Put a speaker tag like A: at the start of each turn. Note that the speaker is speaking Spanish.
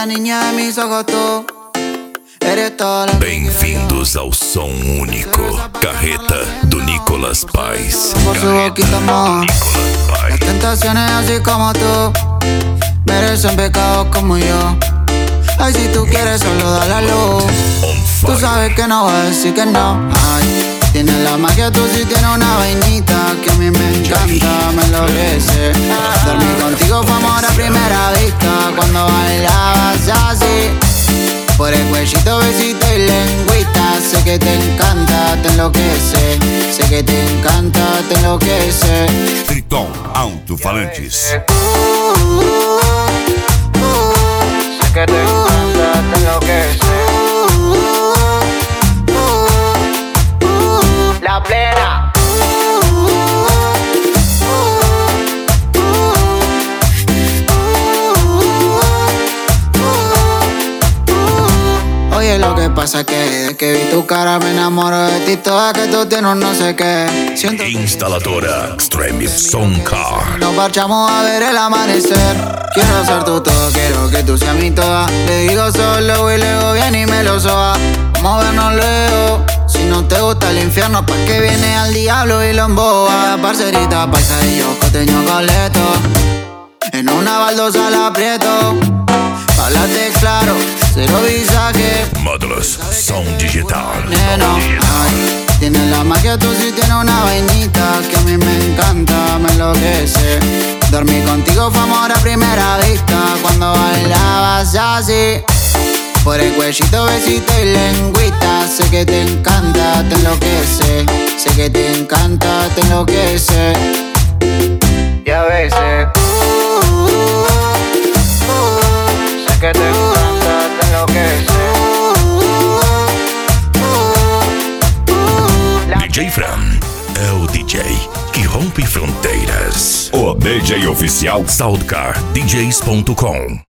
A: la niña de mis ojos, tú eres toda la.
B: Bem-vindos ao som único. Carreta do Nicolas Paz.
A: Por su boquita moja. Las tentaciones así como tú merecen pecados como yo. Ay, si tú quieres solo da la luz. Tú sabes que no voy a decir que no. Ay, tienes la magia, tú sí tienes una vainita que a mí me encanta, me enloquece. Dormir contigo fue amor a primera vista cuando bailabas así. Por el cuellito, besito y lengüita. Sé que te encanta, te enloquece. Sé que te encanta, te enloquece.
C: Triton Alto-Falantes.
A: Sé que te encanta, te enloquece. La plena. Oye, lo que pasa es que desde que vi tu cara me enamoro de ti. Toda que tú tienes un no sé qué. Siento que
B: Instaladora Extreme Sound Car.
A: nos marchamos a ver el amanecer. Quiero ser tu todo, quiero que tú seas mi toda. Le digo solo y luego viene y me lo soba. Vamos a vernos luego. Si no te gusta el infierno, ¿pa' qué viene al diablo y lo emboba? Parcerita, paisa y yo, costeño coleto. En una baldosa la aprieto. Háblate claro, cero visaje.
B: Módulos Sound Digital.
A: Neno, ay, tienes la magia, tú sí tienes una vainita que a mí me encanta, me enloquece. Dormí contigo fue amor a primera vista cuando bailabas así. Por el cuellito, besito y lengüita. Sé que te encanta, te enloquece. Sé que te encanta, te enloquece. Y a veces sé que te encanta, te enloquece.
B: DJ Fran é o DJ que rompe fronteiras.
C: O DJ oficial
B: Soundcardjs.com